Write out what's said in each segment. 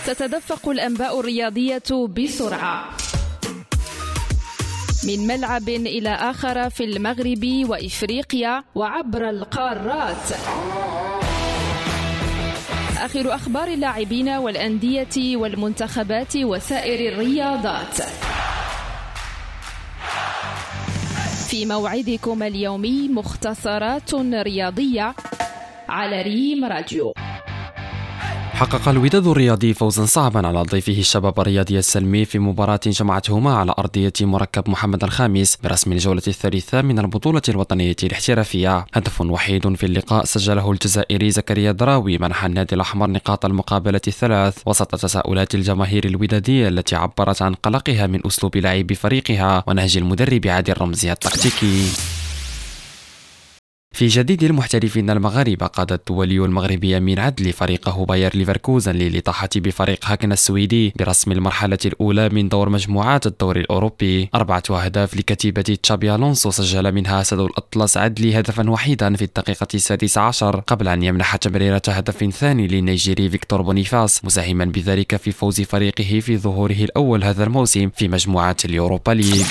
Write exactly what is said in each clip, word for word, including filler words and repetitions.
تتدفق الأنباء الرياضية بسرعة من ملعب إلى آخر في المغرب وإفريقيا وعبر القارات. آخر أخبار اللاعبين والأندية والمنتخبات وسائر الرياضات في موعدكم اليومي مختصرات رياضية على ريم راديو. حقق الوداد الرياضي فوزا صعبا على ضيفه الشباب الرياضي السلمي في مباراة جمعتهما على أرضية مركب محمد الخامس برسم الجولة الثالثة من البطولة الوطنية الاحترافية. هدف وحيد في اللقاء سجله الجزائري زكريا دراوي منح النادي الأحمر نقاط المقابلة الثلاث وسط تساؤلات الجماهير الودادية التي عبرت عن قلقها من أسلوب لعب فريقها ونهج المدرب عادل رمزي التكتيكي. في جديد المحترفين المغاربة قاد الدولي المغربي أمين عدلي فريقه باير ليفركوزن للإطاحة بفريق هاكن السويدي برسم المرحلة الأولى من دور مجموعات الدوري الأوروبي. أربعة أهداف لكتيبة تشابي ألونسو سجل منها أسد الأطلس عدلي هدفا وحيدا في الدقيقة السادسة عشر قبل أن يمنح تمريرة هدف ثاني للنيجيري فيكتور بونيفاس مساهما بذلك في فوز فريقه في ظهوره الأول هذا الموسم في مجموعات اليوروبا ليج.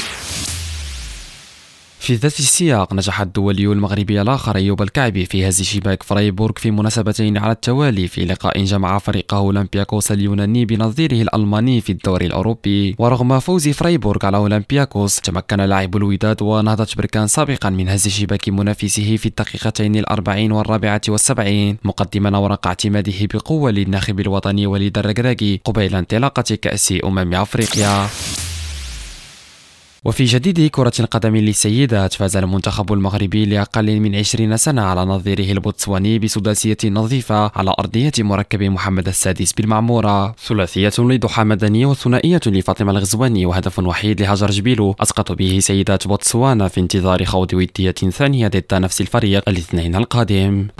في ذات السياق نجح الدولي المغربي الآخر أيوب الكعبي في هز شباك فرايبورغ في مناسبتين على التوالي في لقاء جمع فريقه أولمبياكوس اليوناني بنظيره الألماني في الدوري الأوروبي. ورغم فوز فرايبورغ على أولمبياكوس تمكن لاعب الوداد ونهضة بركان سابقا من هز شباك منافسه في الدقيقتين الأربعين والرابعة والسبعين مقدما ورق اعتماده بقوة للناخب الوطني وليد الركراكي قبيل انطلاقة كأس أمم أفريقيا. وفي جديد كرة القدم للسيدات فاز المنتخب المغربي لأقل من عشرين سنة على نظيره البوتسواني بسداسية نظيفة على أرضية مركب محمد السادس بالمعمورة. ثلاثية لضحى مدني وثنائية لفاطمة الغزواني وهدف وحيد لهاجر جبيلو أسقط به سيدات بوتسوانا في انتظار خوض ودية ثانية ضد نفس الفريق الاثنين القادم.